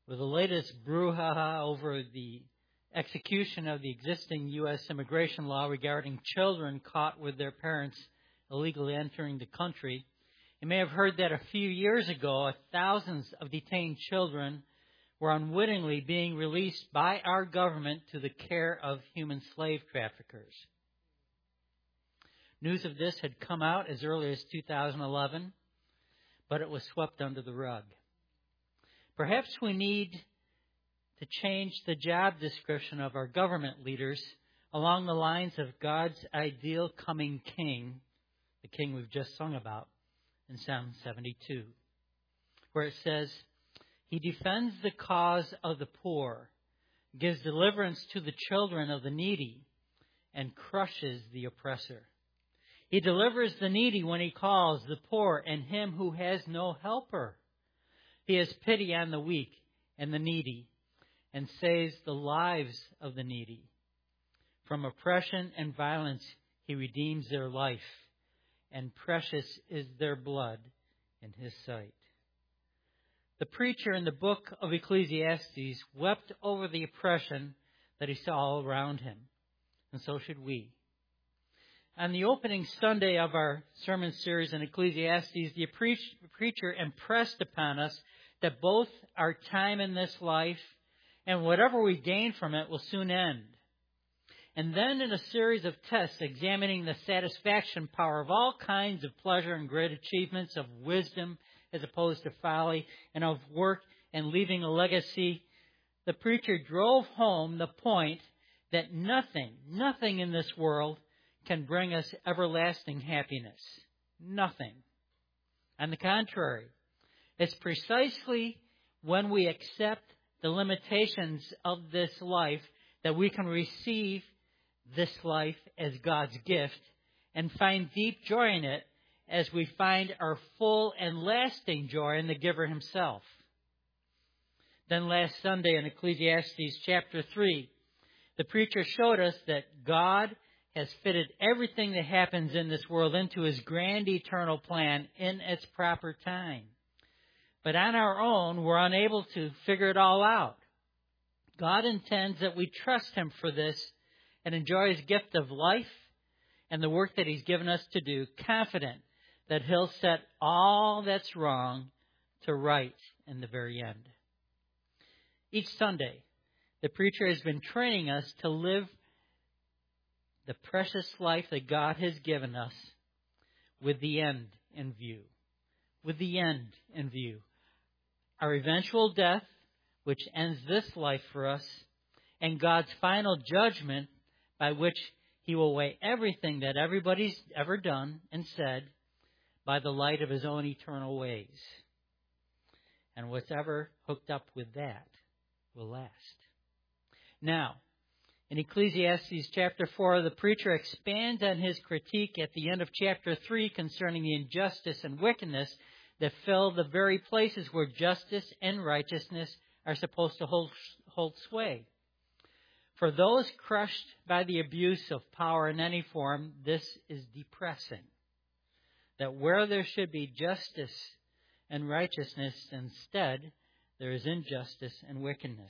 With the latest brouhaha over the execution of the existing U.S. immigration law regarding children caught with their parents illegally entering the country, you may have heard that a few years ago, thousands of detained children were unwittingly being released by our government to the care of human slave traffickers. News of this had come out as early as 2011, but it was swept under the rug. Perhaps we need to change the job description of our government leaders along the lines of God's ideal coming king, the king we've just sung about in Psalm 72, where it says, He defends the cause of the poor, gives deliverance to the children of the needy, and crushes the oppressor. He delivers the needy when he calls, the poor and him who has no helper. He has pity on the weak and the needy, and saves the lives of the needy. From oppression and violence he redeems their life, and precious is their blood in his sight. The preacher in the book of Ecclesiastes wept over the oppression that he saw all around him, and so should we. On the opening Sunday of our sermon series in Ecclesiastes, the preacher impressed upon us that both our time in this life and whatever we gain from it will soon end. And then in a series of tests examining the satisfaction power of all kinds of pleasure and great achievements, of wisdom as opposed to folly, and of work and leaving a legacy, the preacher drove home the point that nothing in this world can bring us everlasting happiness. Nothing. On the contrary, it's precisely when we accept the limitations of this life that we can receive this life as God's gift and find deep joy in it as we find our full and lasting joy in the giver himself. Then last Sunday in Ecclesiastes chapter 3, the preacher showed us that God has fitted everything that happens in this world into his grand eternal plan in its proper time. But on our own, we're unable to figure it all out. God intends that we trust him for this and enjoy his gift of life and the work that he's given us to do, confident that he'll set all that's wrong to right in the very end. Each Sunday, the preacher has been training us to live the precious life that God has given us with the end in view. With the end in view. Our eventual death, which ends this life for us, and God's final judgment by which he will weigh everything that everybody's ever done and said by the light of his own eternal ways. And whatever hooked up with that will last. Now, in Ecclesiastes chapter 4, the preacher expands on his critique at the end of chapter 3 concerning the injustice and wickedness that fill the very places where justice and righteousness are supposed to hold sway. For those crushed by the abuse of power in any form, this is depressing. That where there should be justice and righteousness, instead, there is injustice and wickedness.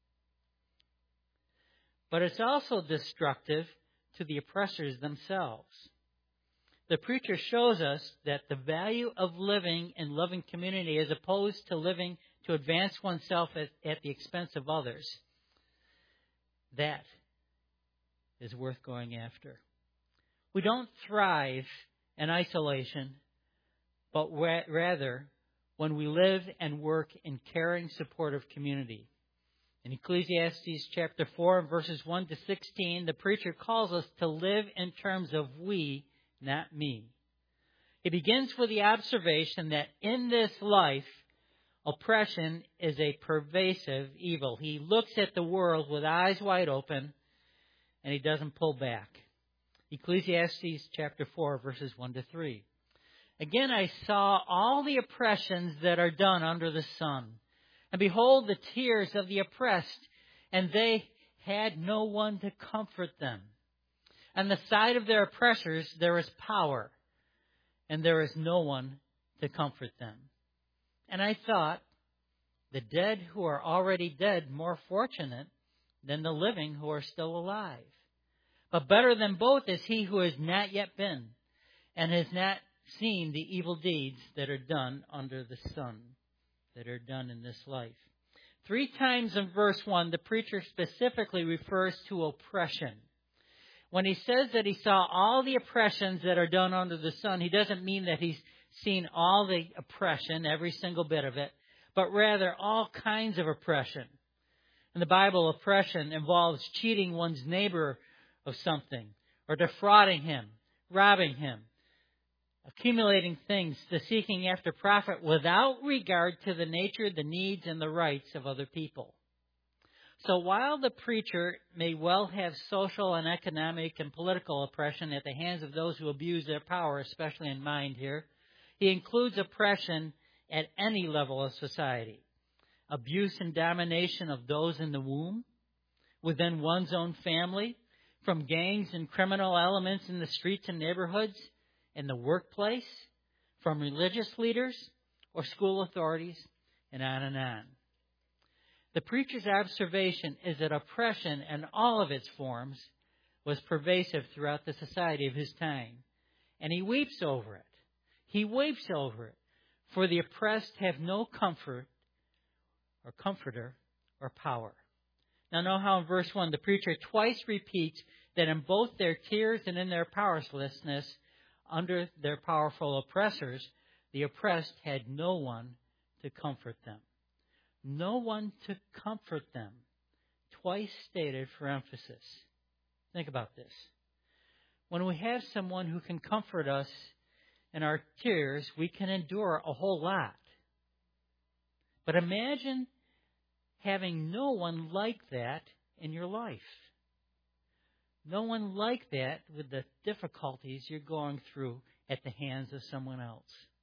But it's also destructive to the oppressors themselves. The preacher shows us that the value of living in loving community as opposed to living to advance oneself at the expense of others, that is worth going after. We don't thrive in isolation, but rather when we live and work in caring, supportive community. In Ecclesiastes chapter 4, verses 1 to 16, the preacher calls us to live in terms of we, not me. He begins with the observation that in this life, oppression is a pervasive evil. He looks at the world with eyes wide open, and he doesn't pull back. Ecclesiastes chapter 4, verses 1 to 3. Again, I saw all the oppressions that are done under the sun. And behold, the tears of the oppressed, and they had no one to comfort them. On the side of their oppressors there is power, and there is no one to comfort them. And I thought, The dead who are already dead more fortunate than the living who are still alive. But better than both is he who has not yet been and has not seen the evil deeds that are done under the sun, that are done in this life. 3 times in verse 1, the preacher specifically refers to oppression. When he says that he saw all the oppressions that are done under the sun, he doesn't mean that he's seen all the oppression, every single bit of it, but rather all kinds of oppression. In the Bible, oppression involves cheating one's neighbor of something, or defrauding him, robbing him, accumulating things, to seeking after profit without regard to the nature, the needs, and the rights of other people. So while the preacher may well have social and economic and political oppression at the hands of those who abuse their power, especially in mind here, he includes oppression at any level of society. Abuse and domination of those in the womb, within one's own family, from gangs and criminal elements in the streets and neighborhoods, in the workplace, from religious leaders or school authorities, and on and on. The preacher's observation is that oppression in all of its forms was pervasive throughout the society of his time, and he weeps over it. He weeps over it, for the oppressed have no comfort or comforter or power. Now know how in verse 1 the preacher twice repeats that in both their tears and in their powerlessness under their powerful oppressors, the oppressed had no one to comfort them. No one to comfort them. Twice stated for emphasis. Think about this. When we have someone who can comfort us in our tears, we can endure a whole lot. But imagine having no one like that in your life. No one like that with the difficulties you're going through at the hands of someone else.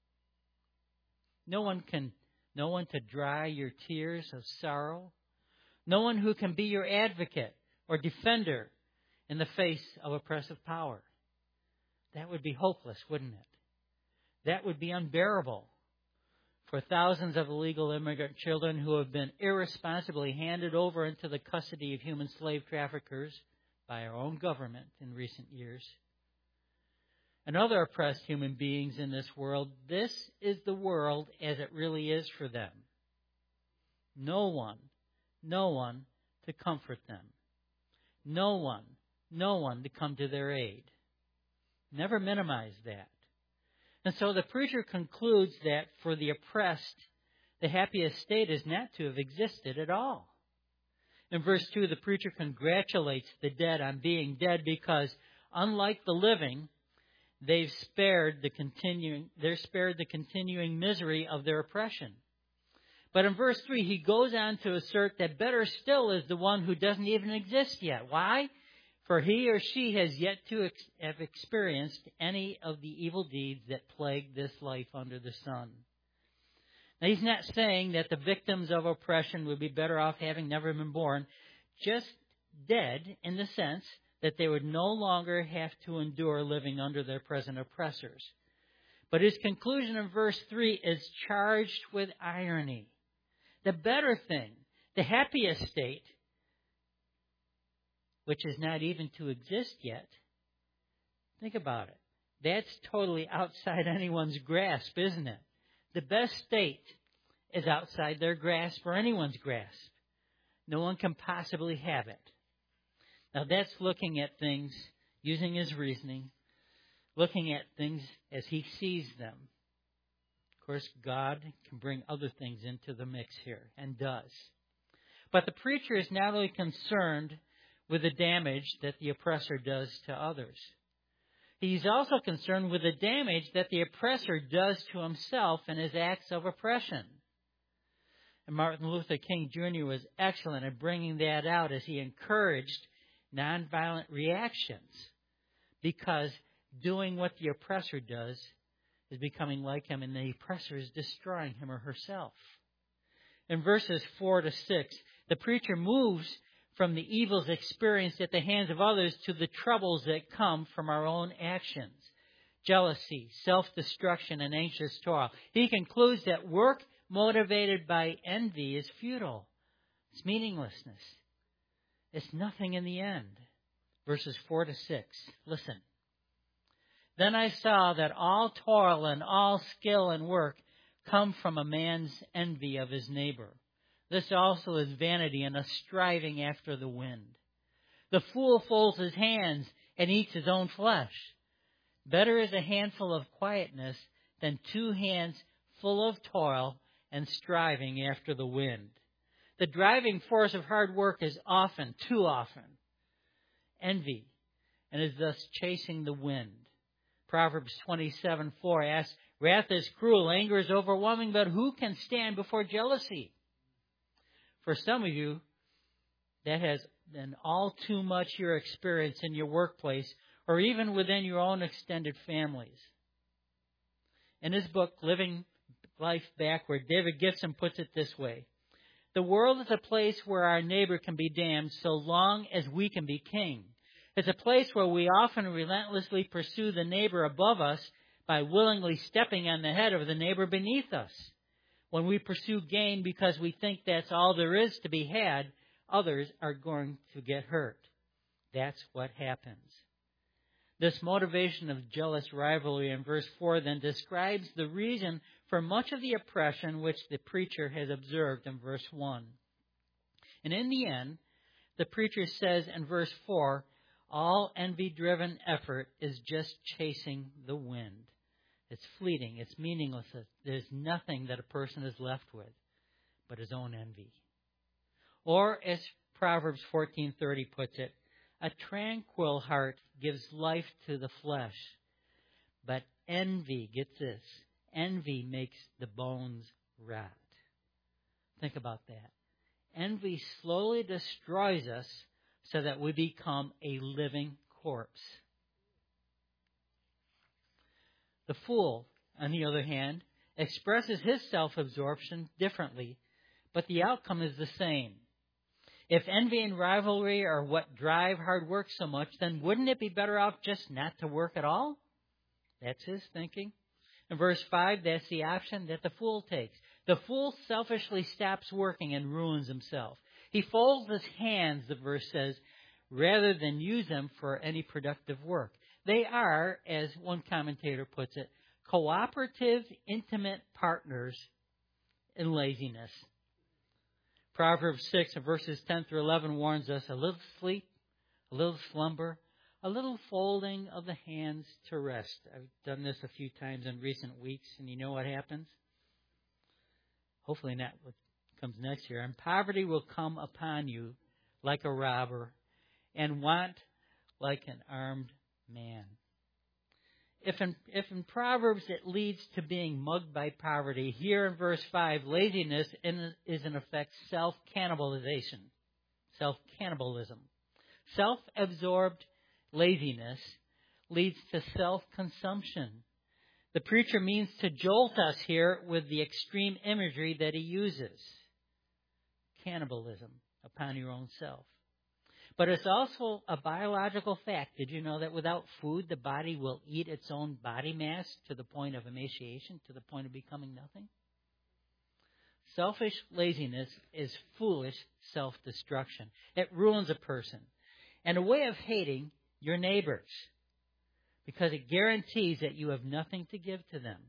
No one to dry your tears of sorrow. No one who can be your advocate or defender in the face of oppressive power. That would be hopeless, wouldn't it? That would be unbearable for thousands of illegal immigrant children who have been irresponsibly handed over into the custody of human slave traffickers by our own government in recent years. And other oppressed human beings in this world. This is the world as it really is for them. No one to comfort them. No one to come to their aid. Never minimize that. And so the preacher concludes that for the oppressed, the happiest state is not to have existed at all. In verse 2, the preacher congratulates the dead on being dead because, unlike the living, they're spared the continuing misery of their oppression. But in verse 3, he goes on to assert that better still is the one who doesn't even exist yet. Why? For he or she has yet to have experienced any of the evil deeds that plague this life under the sun. Now, he's not saying that the victims of oppression would be better off having never been born, just dead in the sense that they would no longer have to endure living under their present oppressors. But his conclusion in verse 3 is charged with irony. The better thing, the happiest state, which is not even to exist yet, think about it. That's totally outside anyone's grasp, isn't it? The best state is outside their grasp or anyone's grasp. No one can possibly have it. Now that's looking at things, using his reasoning, looking at things as he sees them. Of course, God can bring other things into the mix here, and does. But the preacher is not only concerned with the damage that the oppressor does to others. He's also concerned with the damage that the oppressor does to himself in his acts of oppression. And Martin Luther King Jr. was excellent at bringing that out as he encouraged nonviolent reactions, because doing what the oppressor does is becoming like him, and the oppressor is destroying him or herself. In verses 4 to 6, the preacher moves from the evils experienced at the hands of others to the troubles that come from our own actions. Jealousy, self-destruction, and anxious toil. He concludes that work motivated by envy is futile. It's meaninglessness. It's nothing in the end. Verses 4 to 6. Listen. Then I saw that all toil and all skill and work come from a man's envy of his neighbor. This also is vanity and a striving after the wind. The fool folds his hands and eats his own flesh. Better is a handful of quietness than 2 hands full of toil and striving after the wind. The driving force of hard work is often, too often, envy, and is thus chasing the wind. Proverbs 27:4 asks, wrath is cruel, anger is overwhelming, but who can stand before jealousy? For some of you, that has been all too much your experience in your workplace or even within your own extended families. In his book, Living Life Backward, David Gibson puts it this way. The world is a place where our neighbor can be damned so long as we can be king. It's a place where we often relentlessly pursue the neighbor above us by willingly stepping on the head of the neighbor beneath us. When we pursue gain because we think that's all there is to be had, others are going to get hurt. That's what happens. This motivation of jealous rivalry in verse 4 then describes the reason for much of the oppression which the preacher has observed in verse 1. And in the end, the preacher says in verse 4, all envy-driven effort is just chasing the wind. It's fleeting. It's meaningless. There's nothing that a person is left with but his own envy. Or, as Proverbs 14:30 puts it, a tranquil heart gives life to the flesh, but envy, get this, envy makes the bones rot. Think about that. Envy slowly destroys us so that we become a living corpse. The fool, on the other hand, expresses his self-absorption differently, but the outcome is the same. If envy and rivalry are what drive hard work so much, then wouldn't it be better off just not to work at all? That's his thinking. In verse 5, that's the option that the fool takes. The fool selfishly stops working and ruins himself. He folds his hands, the verse says, rather than use them for any productive work. They are, as one commentator puts it, cooperative, intimate partners in laziness. Proverbs 6, verses 10 through 11 warns us, a little sleep, a little slumber, a little folding of the hands to rest. I've done this a few times in recent weeks, and you know what happens? Hopefully not what comes next year. And poverty will come upon you like a robber, and want like an armed man. If in Proverbs it leads to being mugged by poverty, here in verse 5, laziness is in effect self-cannibalization, self-cannibalism. Self-absorbed laziness leads to self-consumption. The preacher means to jolt us here with the extreme imagery that he uses. Cannibalism upon your own self. But it's also a biological fact. Did you know that without food, the body will eat its own body mass to the point of emaciation, to the point of becoming nothing? Selfish laziness is foolish self-destruction. It ruins a person. And a way of hating your neighbors, because it guarantees that you have nothing to give to them.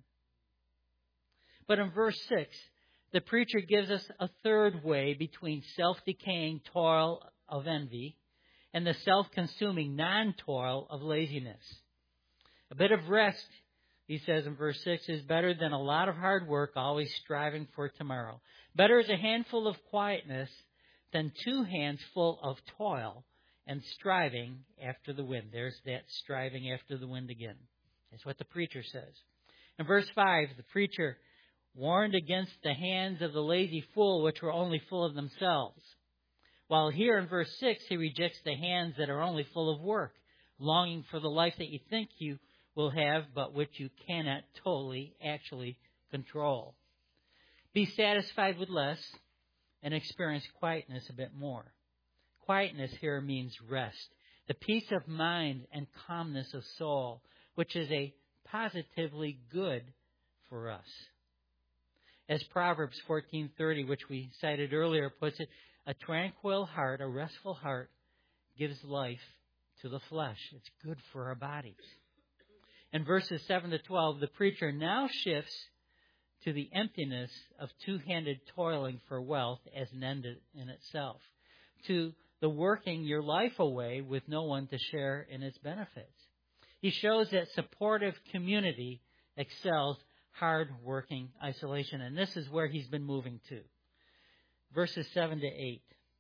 But in verse 6, the preacher gives us a third way between self-decaying toil of envy and the self-consuming non-toil of laziness. A bit of rest, he says in verse 6, is better than a lot of hard work always striving for tomorrow. Better is a handful of quietness than 2 hands full of toil and striving after the wind. There's that striving after the wind again. That's what the preacher says. In verse 5, the preacher warned against the hands of the lazy fool, which were only full of themselves. While here in verse 6, he rejects the hands that are only full of work, longing for the life that you think you will have, but which you cannot totally, actually control. Be satisfied with less and experience quietness a bit more. Quietness here means rest, the peace of mind and calmness of soul, which is a positively good for us. As Proverbs 14:30, which we cited earlier, puts it, a tranquil heart, a restful heart, gives life to the flesh. It's good for our bodies. In verses 7 to 12, the preacher now shifts to the emptiness of two-handed toiling for wealth as an end in itself, to the working your life away with no one to share in its benefits. He shows that supportive community excels hard-working isolation, and this is where he's been moving to. Verses 7 to 8.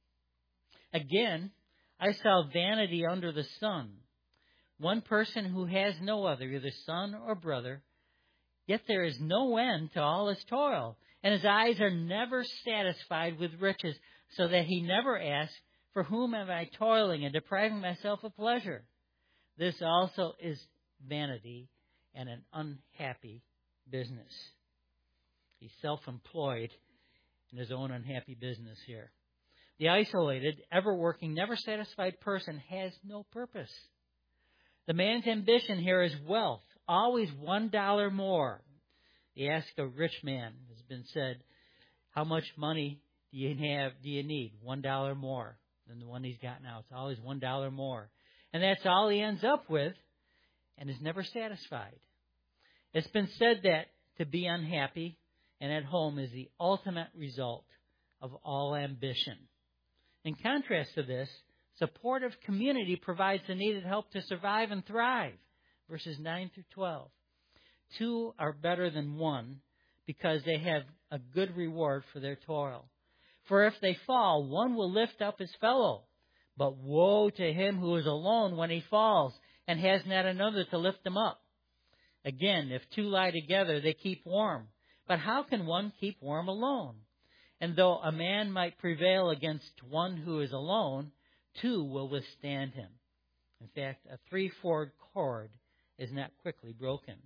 Again, I saw vanity under the sun. One person who has no other, either son or brother, yet there is no end to all his toil, and his eyes are never satisfied with riches, so that he never asks, for whom am I toiling and depriving myself of pleasure? This also is vanity and an unhappy business. He's self-employed in his own unhappy business here. The isolated, ever-working, never-satisfied person has no purpose. The man's ambition here is wealth, always $1 more. He asked a rich man, has been said, how much money do you need? $1 more than the one he's got now. It's always $1 more. And that's all he ends up with and is never satisfied. It's been said that to be unhappy and at home is the ultimate result of all ambition. In contrast to this, supportive community provides the needed help to survive and thrive. Verses 9 through 12. Two are better than one because they have a good reward for their toil. For if they fall, one will lift up his fellow. But woe to him who is alone when he falls and has not another to lift him up. Again, if two lie together, they keep warm. But how can one keep warm alone? And though a man might prevail against one who is alone, two will withstand him. In fact, a three-cord cord is not quickly broken.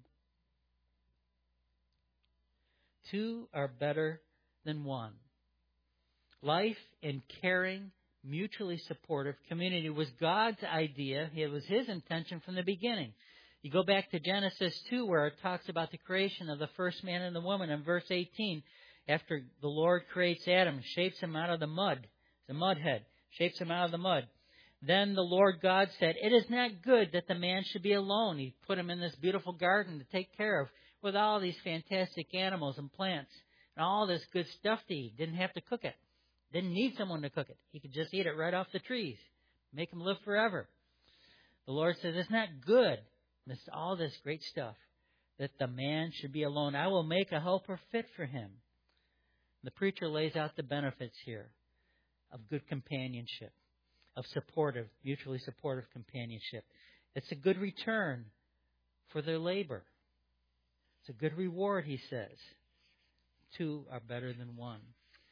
Two are better than one. Life in caring, mutually supportive community was God's idea. It was His intention from the beginning. You go back to Genesis 2 where it talks about the creation of the first man and the woman. In verse 18, after the Lord creates Adam, shapes him out of the mud, the mud head, shapes him out of the mud. Then the Lord God said, it is not good that the man should be alone. He put him in this beautiful garden to take care of with all these fantastic animals and plants and all this good stuff to eat. Didn't have to cook it. Didn't need someone to cook it. He could just eat it right off the trees. Make him live forever. The Lord says, it's not good. It's all this great stuff that the man should be alone. I will make a helper fit for him. The preacher lays out the benefits here of good companionship, of mutually supportive companionship. It's a good return for their labor. It's a good reward, he says. Two are better than one.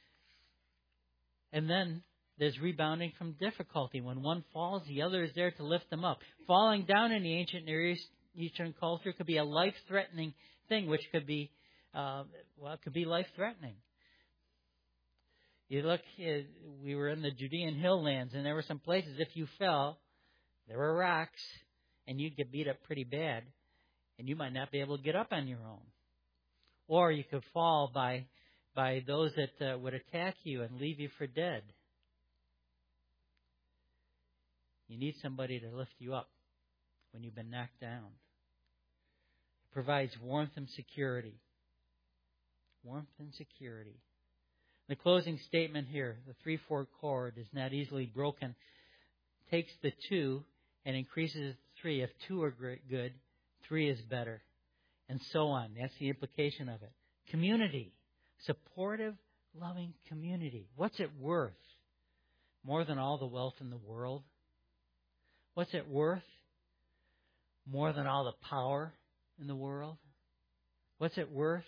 And then there's rebounding from difficulty. When one falls, the other is there to lift them up. Falling down in the ancient Near Eastern culture could be a life-threatening thing, which could be, it could be life-threatening. You look, we were in the Judean hill lands, and there were some places, if you fell, there were rocks, and you'd get beat up pretty bad, and you might not be able to get up on your own. Or you could fall by those that would attack you and leave you for dead. You need somebody to lift you up when you've been knocked down. It provides warmth and security. Warmth and security. The closing statement here, the three-fold cord is not easily broken, takes the two and increases it to three. If two are good, three is better. And so on. That's the implication of it. Community. Supportive, loving community. What's it worth? More than all the wealth in the world? What's it worth? More than all the power in the world? What's it worth?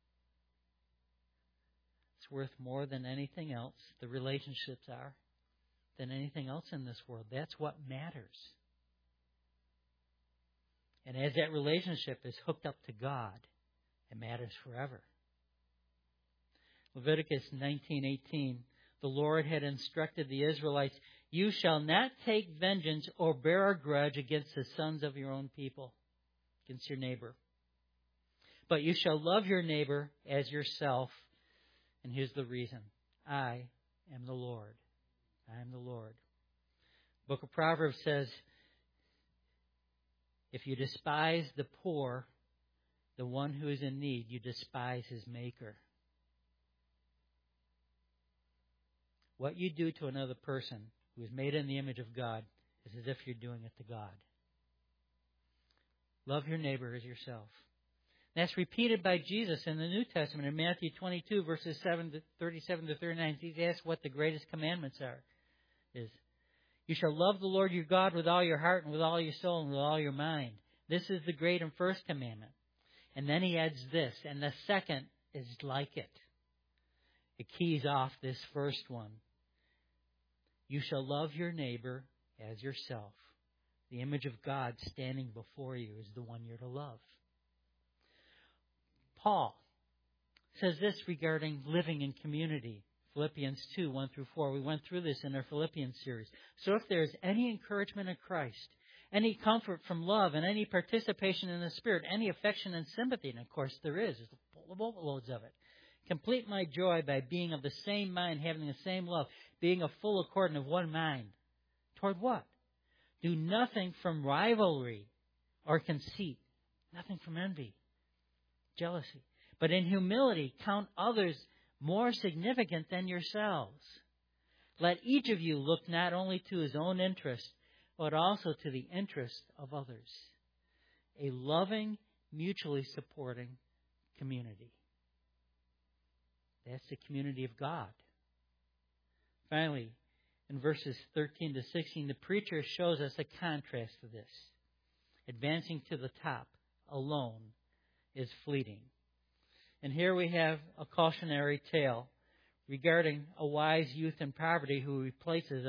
It's worth more than anything else. The relationships are than anything else in this world. That's what matters. And as that relationship is hooked up to God, it matters forever. Leviticus 19:18, the Lord had instructed the Israelites, you shall not take vengeance or bear a grudge against the sons of your own people, against your neighbor. But you shall love your neighbor as yourself. And here's the reason. I am the Lord. I am the Lord. Book of Proverbs says, if you despise the poor, the one who is in need, you despise his maker. What you do to another person who is made in the image of God is as if you're doing it to God. Love your neighbor as yourself. That's repeated by Jesus in the New Testament in Matthew 22, verses 37 to 39. He's asked what the greatest commandments are. You shall love the Lord your God with all your heart and with all your soul and with all your mind. This is the great and first commandment. And then he adds this, and the second is like it. It keys off this first one. You shall love your neighbor as yourself. The image of God standing before you is the one you're to love. Paul says this regarding living in community. Philippians 2, 1 through 4. We went through this in our Philippians series. So if there is any encouragement in Christ, any comfort from love, and any participation in the Spirit, any affection and sympathy, and of course there is, there's boatloads of it. Complete my joy by being of the same mind, having the same love, being of full accord and of one mind. Toward what? Do nothing from rivalry or conceit, nothing from envy, jealousy, but in humility count others more significant than yourselves. Let each of you look not only to his own interest, but also to the interest of others. A loving, mutually supporting community. That's the community of God. Finally, in verses 13 to 16, the preacher shows us a contrast to this. Advancing to the top alone is fleeting. And here we have a cautionary tale regarding a wise youth in poverty who replaces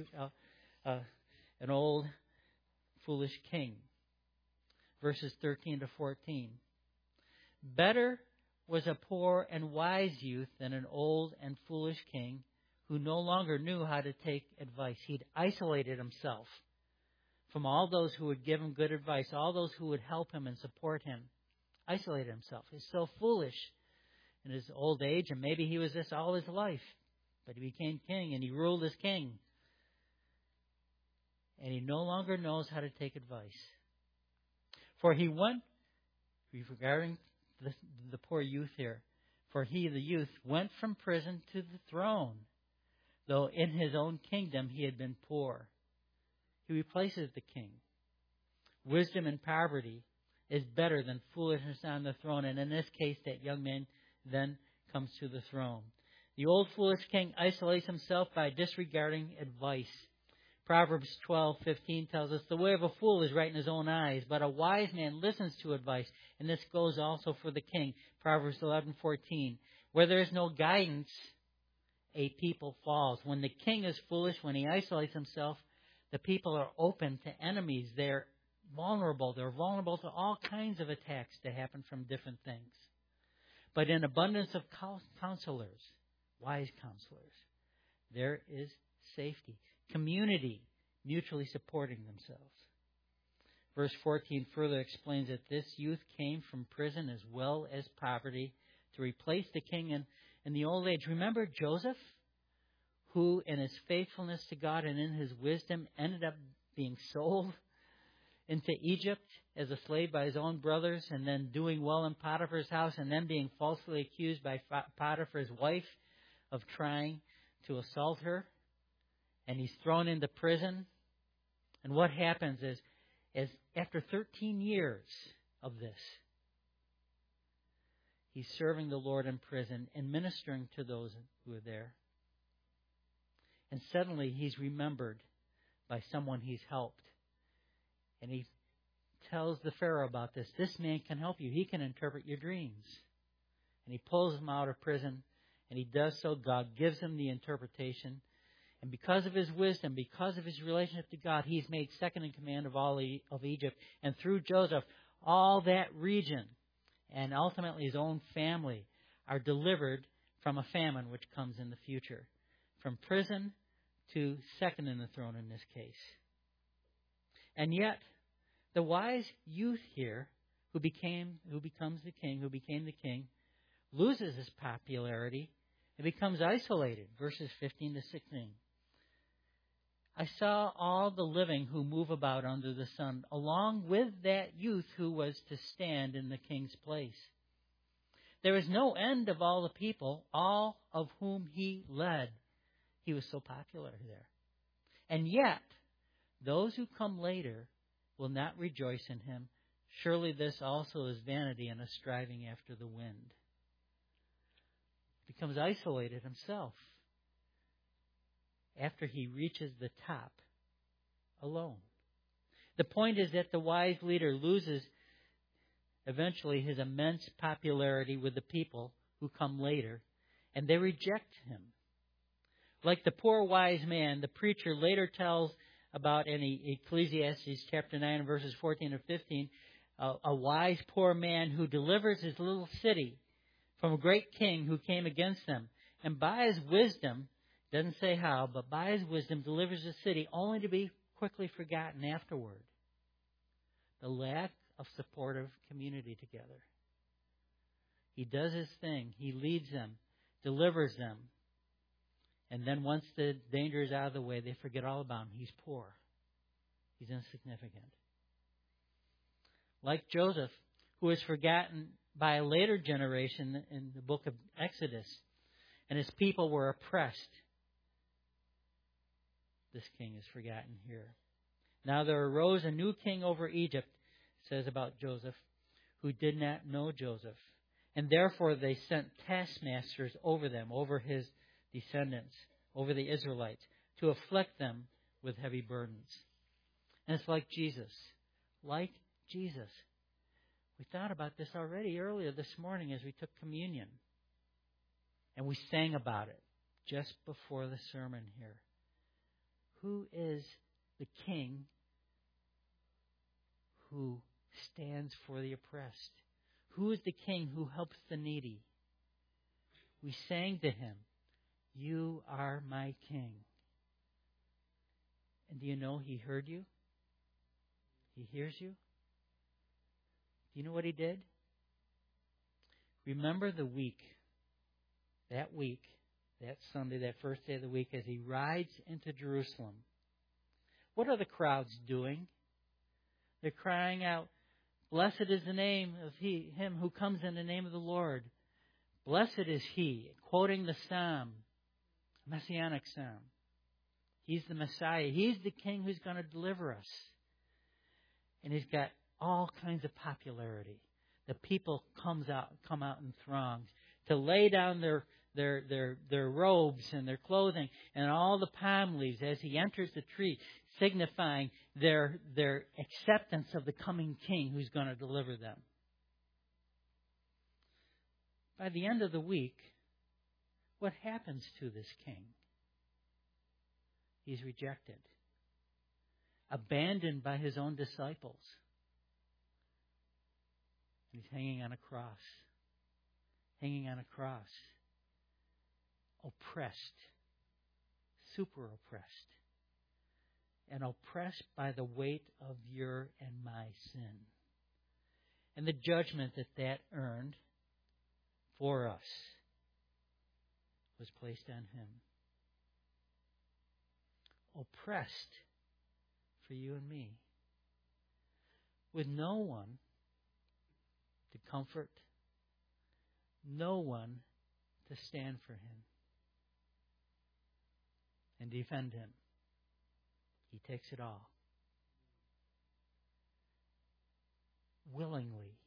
an old, foolish king. Verses 13 to 14. Better was a poor and wise youth than an old and foolish king who no longer knew how to take advice. He'd isolated himself from all those who would give him good advice, all those who would help him and support him. Isolated himself. He's so foolish in his old age, and maybe he was this all his life. But he became king, and he ruled as king. And he no longer knows how to take advice. For he went, regarding the poor youth here, for he, the youth, went from prison to the throne, though in his own kingdom he had been poor. He replaces the king. Wisdom in poverty is better than foolishness on the throne. And in this case, that young man then comes to the throne. The old foolish king isolates himself by disregarding advice. Proverbs 12:15 tells us, the way of a fool is right in his own eyes, but a wise man listens to advice. And this goes also for the king. Proverbs 11:14. Where there is no guidance, a people falls. When the king is foolish, when he isolates himself, the people are open to enemies. They're vulnerable. They're vulnerable to all kinds of attacks that happen from different things. But in abundance of counselors, wise counselors, there is safety. Community, mutually supporting themselves. Verse 14 further explains that this youth came from prison as well as poverty to replace the king in the old age. Remember Joseph, who in his faithfulness to God and in his wisdom ended up being sold into Egypt as a slave by his own brothers, and then doing well in Potiphar's house, and then being falsely accused by Potiphar's wife of trying to assault her. And he's thrown into prison. And what happens is after 13 years of this, he's serving the Lord in prison and ministering to those who are there. And suddenly he's remembered by someone he's helped. And he tells the Pharaoh about this. This man can help you. He can interpret your dreams. And he pulls him out of prison. And he does so. God gives him the interpretation. And because of his wisdom, because of his relationship to God, he's made second in command of all of Egypt. And through Joseph, all that region and ultimately his own family are delivered from a famine which comes in the future. From prison to second in the throne in this case. And yet, the wise youth here, who became the king, loses his popularity It becomes isolated, verses 15 to 16. I saw all the living who move about under the sun, along with that youth who was to stand in the king's place. There is no end of all the people, all of whom he led. He was so popular there. And yet, those who come later will not rejoice in him. Surely this also is vanity and a striving after the wind. He becomes isolated himself after he reaches the top alone. The point is that the wise leader loses eventually his immense popularity with the people who come later, and they reject him. Like the poor wise man, the preacher later tells about in Ecclesiastes chapter 9, verses 14 and 15, a wise poor man who delivers his little city from a great king who came against them. And by his wisdom, doesn't say how, but by his wisdom delivers the city only to be quickly forgotten afterward. The lack of supportive community together. He does his thing. He leads them, delivers them. And then once the danger is out of the way, they forget all about him. He's poor. He's insignificant. Like Joseph, who is forgotten by a later generation in the book of Exodus, and his people were oppressed. This king is forgotten here. Now there arose a new king over Egypt, says about Joseph, who did not know Joseph. And therefore they sent taskmasters over them, over his descendants, over the Israelites, to afflict them with heavy burdens. And it's like Jesus. Like Jesus. We thought about this already earlier this morning as we took communion. And we sang about it just before the sermon here. Who is the king who stands for the oppressed? Who is the king who helps the needy? We sang to him, "You are my king." And do you know he heard you? He hears you. Do you know what he did? Remember the week, that Sunday, that first day of the week, as he rides into Jerusalem. What are the crowds doing? They're crying out, "Blessed is the name of him who comes in the name of the Lord. Blessed is he," quoting the psalm, Messianic psalm. He's the Messiah. He's the king who's going to deliver us. And he's got all kinds of popularity. The people come out in throngs to lay down their robes and their clothing and all the palm leaves as he enters the tree, signifying their acceptance of the coming king who's going to deliver them. By the end of the week, what happens to this king? He's rejected, abandoned by his own disciples. He's hanging on a cross. Oppressed, super oppressed, and oppressed by the weight of your and my sin. And the judgment that earned for us was placed on him. Oppressed for you and me, with no one to comfort, no one to stand for him and defend him. He takes it all. Willingly,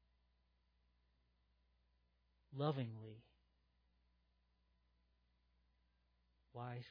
lovingly, wisely.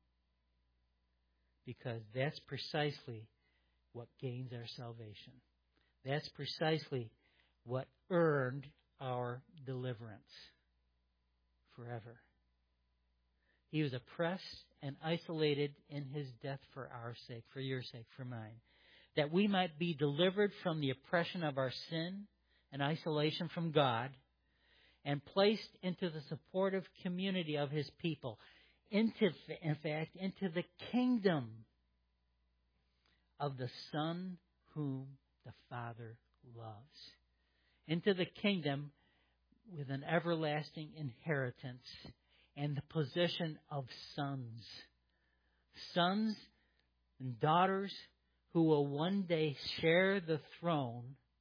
Because that's precisely what gains our salvation. That's precisely what earned our deliverance forever. He was oppressed and isolated in his death for our sake, for your sake, for mine, that we might be delivered from the oppression of our sin and isolation from God and placed into the supportive community of his people, into the kingdom of the Son whom the Father loves, into the kingdom with an everlasting inheritance and the position of sons. Sons and daughters who will one day share the throne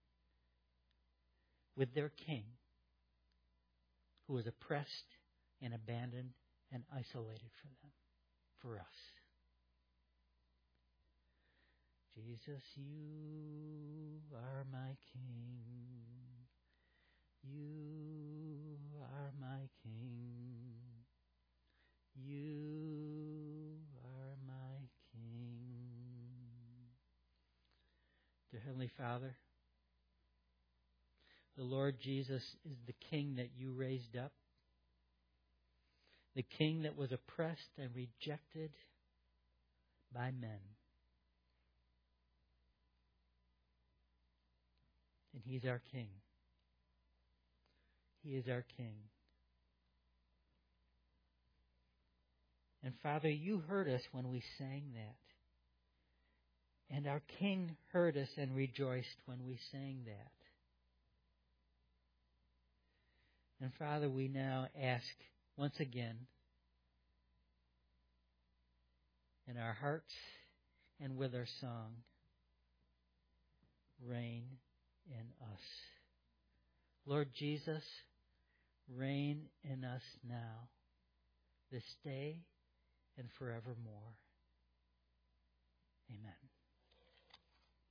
with their king, who was oppressed and abandoned and isolated for them, for us. Jesus, you are my King. You are my King. You are my King. Dear Heavenly Father, the Lord Jesus is the King that you raised up, the King that was oppressed and rejected by men. And He's our King. He is our King. And Father, you heard us when we sang that. And our King heard us and rejoiced when we sang that. And Father, we now ask once again in our hearts and with our song, reign in us. Lord Jesus, reign in us now, this day and forevermore. Amen.